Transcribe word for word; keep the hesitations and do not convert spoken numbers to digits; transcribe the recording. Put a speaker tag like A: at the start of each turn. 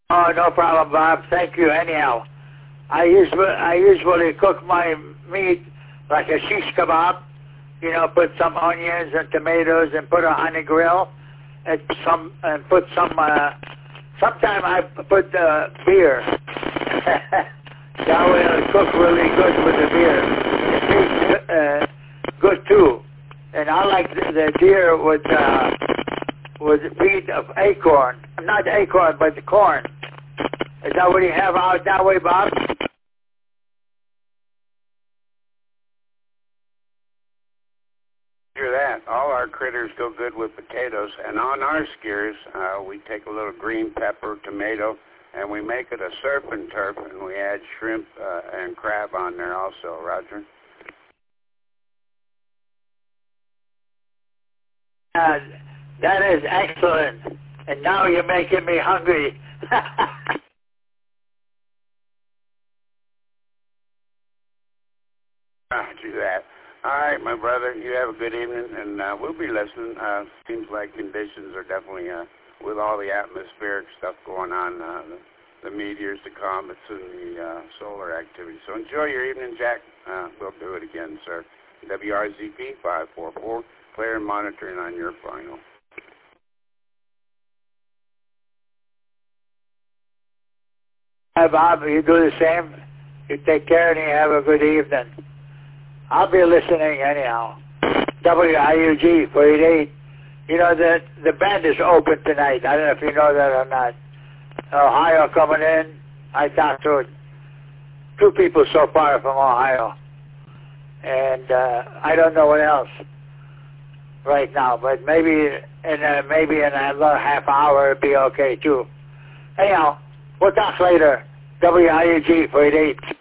A: Oh, no problem, Bob. Thank you. Anyhow, I usually I usually cook my meat like a shish kebab. You know, put some onions and tomatoes and put it on the grill, and some and put some. Uh, Sometimes I put uh, beer. That way it'll cook really good with the beer. It tastes uh, good too. And I like the, the deer with uh, with meat of acorn. Not acorn, but the corn. Is that what you have out that way, Bob?
B: Hear that. All our critters go good with potatoes. And on our skewers, uh, we take a little green pepper, tomato, and we make it a surf and turf, and we add shrimp uh, and crab on there also, Roger.
A: Uh, that is excellent. And now you're making me hungry.
B: Roger that. All right, my brother, you have a good evening, and uh, we'll be listening. Uh, seems like conditions are definitely, uh, with all the atmospheric stuff going on, uh, the, the meteors, the comets, and the uh, solar activity. So enjoy your evening, Jack. Uh, we'll do it again, sir. W R Z P five four four, clear and monitoring on your final.
A: Hi, Bob. You do the same. You take care and you have a good evening. I'll be listening anyhow. W I U G four eighty-eight. You know, the, the band is open tonight. I don't know if you know that or not. Ohio coming in. I talked to two people so far from Ohio. And uh, I don't know what else right now. But maybe in a, maybe in another half hour it'll be okay too. Anyhow, we'll talk later. W I U G four eighty-eight.